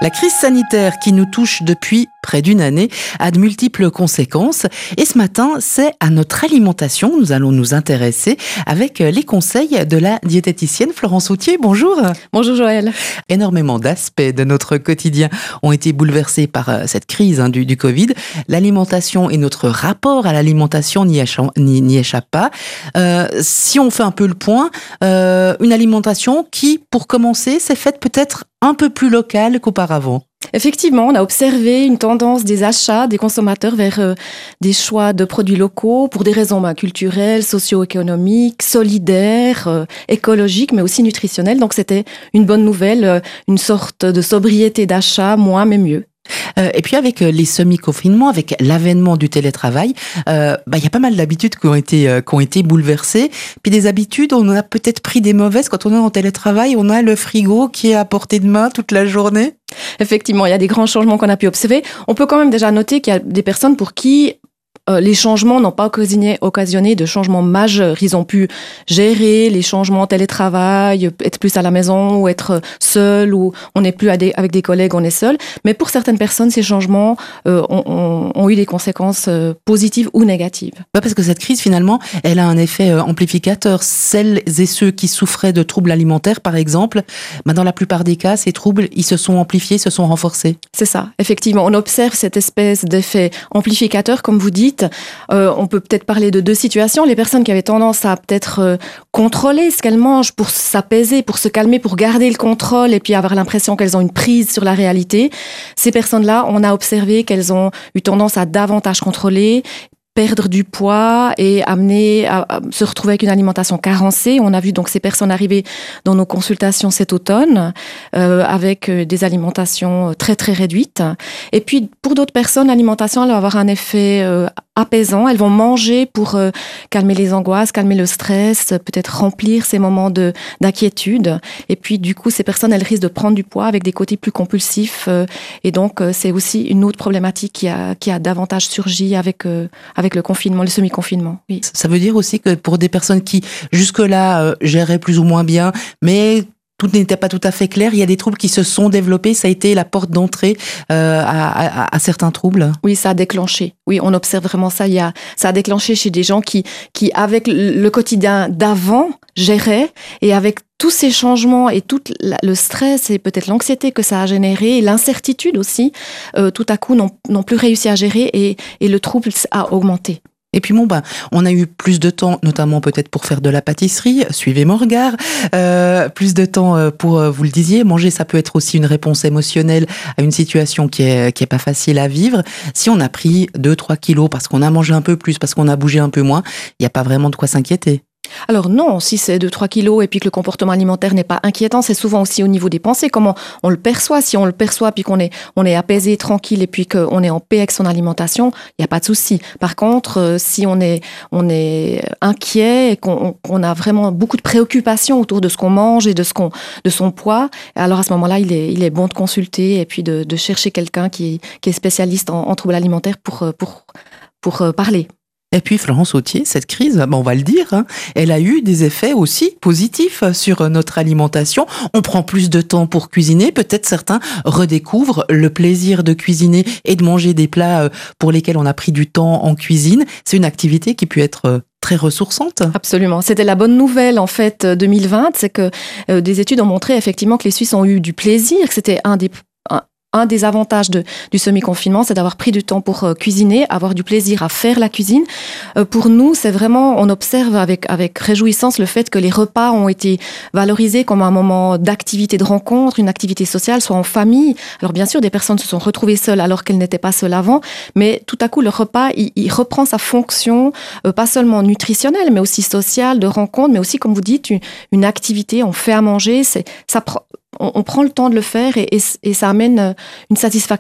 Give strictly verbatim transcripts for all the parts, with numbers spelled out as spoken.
La crise sanitaire qui nous touche depuis près d'une année a de multiples conséquences. Et ce matin, c'est à notre alimentation. Nous allons nous intéresser avec les conseils de la diététicienne Florence Autier. Bonjour. Bonjour Joël. Énormément d'aspects de notre quotidien ont été bouleversés par cette crise hein, du, du Covid. L'alimentation et notre rapport à l'alimentation n'y échappe, n'y, n'y échappe pas. Euh, si on fait un peu le point, euh, une alimentation qui, pour commencer, s'est faite peut-être un peu plus locale qu'auparavant. Effectivement, on a observé une tendance des achats des consommateurs vers euh, des choix de produits locaux pour des raisons bah, culturelles, socio-économiques, solidaires, euh, écologiques, mais aussi nutritionnelles. Donc c'était une bonne nouvelle, euh, une sorte de sobriété d'achat, moins mais mieux. Euh, et puis avec les semi-confinements, avec l'avènement du télétravail, euh, bah, y a pas mal d'habitudes qui ont été euh, qui ont été bouleversées. Puis des habitudes, on en a peut-être pris des mauvaises. Quand on est en télétravail, on a le frigo qui est à portée de main toute la journée. Effectivement, il y a des grands changements qu'on a pu observer. On peut quand même déjà noter qu'il y a des personnes pour qui Euh, les changements n'ont pas occasionné, occasionné de changements majeurs. Ils ont pu gérer les changements télétravail, être plus à la maison ou être seul, ou on n'est plus à des, avec des collègues, on est seul. Mais pour certaines personnes, ces changements euh, ont, ont, ont eu des conséquences euh, positives ou négatives. Ouais, parce que cette crise, finalement, elle a un effet euh, amplificateur. Celles et ceux qui souffraient de troubles alimentaires, par exemple, bah, dans la plupart des cas, ces troubles, ils se sont amplifiés, se sont renforcés. C'est ça, effectivement. On observe cette espèce d'effet amplificateur, comme vous dites. Euh, on peut peut-être parler de deux situations. Les personnes qui avaient tendance à peut-être euh, contrôler ce qu'elles mangent pour s'apaiser, pour se calmer, pour garder le contrôle et puis avoir l'impression qu'elles ont une prise sur la réalité. Ces personnes-là, on a observé qu'elles ont eu tendance à davantage contrôler, perdre du poids et amener à, à se retrouver avec une alimentation carencée. On a vu donc ces personnes arriver dans nos consultations cet automne euh, avec des alimentations très très réduites. Et puis pour d'autres personnes, l'alimentation elle va avoir un effet euh, apaisant. Elles vont manger pour euh, calmer les angoisses, calmer le stress, peut-être remplir ces moments de d'inquiétude. Et puis du coup, ces personnes elles risquent de prendre du poids avec des côtés plus compulsifs. Euh, et donc euh, c'est aussi une autre problématique qui a qui a davantage surgi avec euh, avec le confinement, le semi-confinement, oui. Ça veut dire aussi que pour des personnes qui, jusque-là, euh, géraient plus ou moins bien, mais tout n'était pas tout à fait clair, il y a des troubles qui se sont développés, ça a été la porte d'entrée euh, à, à, à certains troubles. Oui, ça a déclenché. Oui, on observe vraiment ça. Il y a, ça a déclenché chez des gens qui, qui avec le quotidien d'avant, géraient, et avec tous ces changements et tout le stress et peut-être l'anxiété que ça a généré, et l'incertitude aussi, euh, tout à coup n'ont, n'ont plus réussi à gérer et, et le trouble a augmenté. Et puis bon, ben, on a eu plus de temps, notamment peut-être pour faire de la pâtisserie, suivez mon regard, euh, plus de temps pour, vous le disiez, manger, ça peut être aussi une réponse émotionnelle à une situation qui est, qui est pas facile à vivre. Si on a pris deux trois kilos parce qu'on a mangé un peu plus, parce qu'on a bougé un peu moins, il n'y a pas vraiment de quoi s'inquiéter. Alors non, si c'est deux trois kilos et puis que le comportement alimentaire n'est pas inquiétant, c'est souvent aussi au niveau des pensées, comment on le perçoit. Si on le perçoit puis qu'on est, on est apaisé, tranquille et puis qu'on est en paix avec son alimentation, il n'y a pas de souci. Par contre, euh, si on est, on est inquiet et qu'on, qu'on a vraiment beaucoup de préoccupations autour de ce qu'on mange et de, ce qu'on, de son poids, alors à ce moment-là, il est, il est bon de consulter et puis de, de chercher quelqu'un qui, qui est spécialiste en, en troubles alimentaires pour, pour, pour, pour parler. Et puis Florence Autier, cette crise, ben on va le dire, hein, elle a eu des effets aussi positifs sur notre alimentation. On prend plus de temps pour cuisiner. Peut-être certains redécouvrent le plaisir de cuisiner et de manger des plats pour lesquels on a pris du temps en cuisine. C'est une activité qui peut être très ressourçante. Absolument. C'était la bonne nouvelle, en fait, deux mille vingt. C'est que euh, des études ont montré effectivement que les Suisses ont eu du plaisir, que c'était un des un, Un des avantages de, du semi-confinement, c'est d'avoir pris du temps pour euh, cuisiner, avoir du plaisir à faire la cuisine. Euh, pour nous, c'est vraiment, on observe avec, avec réjouissance le fait que les repas ont été valorisés comme un moment d'activité, de rencontre, une activité sociale, soit en famille. Alors bien sûr, des personnes se sont retrouvées seules alors qu'elles n'étaient pas seules avant, mais tout à coup, le repas, il, il reprend sa fonction, euh, pas seulement nutritionnelle, mais aussi sociale, de rencontre, mais aussi, comme vous dites, une, une activité, on fait à manger, c'est, ça prend... On, on prend le temps de le faire et, et, et ça amène une satisfaction.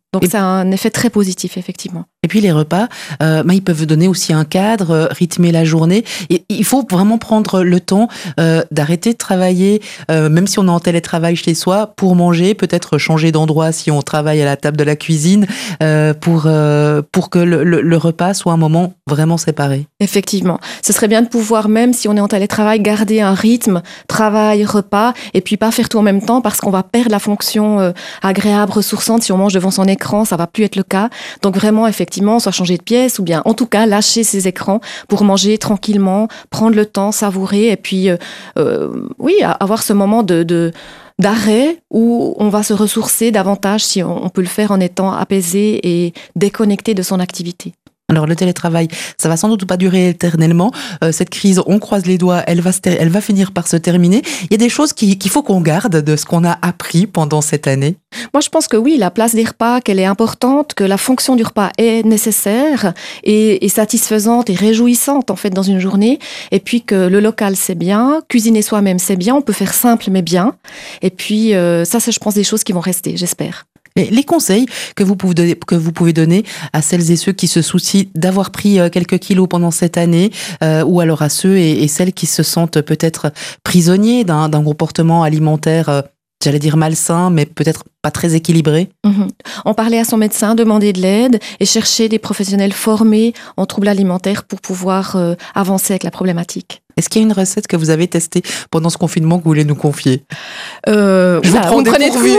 Donc, et... ça a un effet très positif, effectivement. Et puis les repas, euh, bah, ils peuvent donner aussi un cadre, euh, rythmer la journée. Et il faut vraiment prendre le temps euh, d'arrêter de travailler, euh, même si on est en télétravail chez soi, pour manger, peut-être changer d'endroit si on travaille à la table de la cuisine, euh, pour, euh, pour que le, le, le repas soit un moment vraiment séparé. Effectivement. Ce serait bien de pouvoir, même si on est en télétravail, garder un rythme, travail, repas, et puis pas faire tout en même temps parce qu'on va perdre la fonction euh, agréable, ressourçante. Si on mange devant son écran, ça va plus être le cas. Donc vraiment, effectivement, soit changer de pièce ou bien en tout cas lâcher ses écrans pour manger tranquillement, prendre le temps, savourer et puis euh, euh, oui, avoir ce moment de, de d'arrêt où on va se ressourcer davantage si on, on peut le faire en étant apaisé et déconnecté de son activité. Alors le télétravail, ça va sans doute pas durer éternellement. Euh, cette crise, on croise les doigts, elle va, se ter- elle va finir par se terminer. Il y a des choses qui, qu'il faut qu'on garde de ce qu'on a appris pendant cette année. Moi, je pense que oui, la place des repas, qu'elle est importante, que la fonction du repas est nécessaire et, et satisfaisante et réjouissante en fait dans une journée. Et puis que le local, c'est bien, cuisiner soi-même, c'est bien. On peut faire simple mais bien. Et puis euh, ça, c'est, je pense, des choses qui vont rester, j'espère. Et les conseils que vous pouvez donner, que vous pouvez donner à celles et ceux qui se soucient d'avoir pris quelques kilos pendant cette année, euh, ou alors à ceux et, et celles qui se sentent peut-être prisonniers d'un, d'un comportement alimentaire, euh, j'allais dire malsain, mais peut-être pas très équilibré. Mmh. En parler à son médecin, demander de l'aide et chercher des professionnels formés en troubles alimentaires pour pouvoir euh, avancer avec la problématique. Est-ce qu'il y a une recette que vous avez testée pendant ce confinement que vous voulez nous confier ? euh, Je vous prends des pourvues.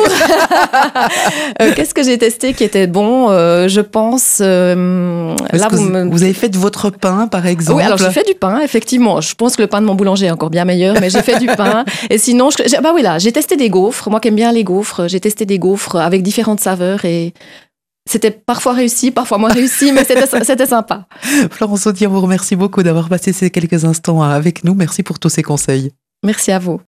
euh, Qu'est-ce que j'ai testé qui était bon euh, Je pense... Euh, là, vous, me... vous avez fait de votre pain, par exemple ? Oui, alors j'ai fait du pain, effectivement. Je pense que le pain de mon boulanger est encore bien meilleur, mais j'ai fait du pain. Et sinon, je, bah oui, là, j'ai testé des gaufres. Moi qui aime bien les gaufres, j'ai testé des gaufres avec différentes saveurs et... C'était parfois réussi, parfois moins réussi, mais c'était, c'était sympa. Florence Audier, on vous remercie beaucoup d'avoir passé ces quelques instants avec nous. Merci pour tous ces conseils. Merci à vous.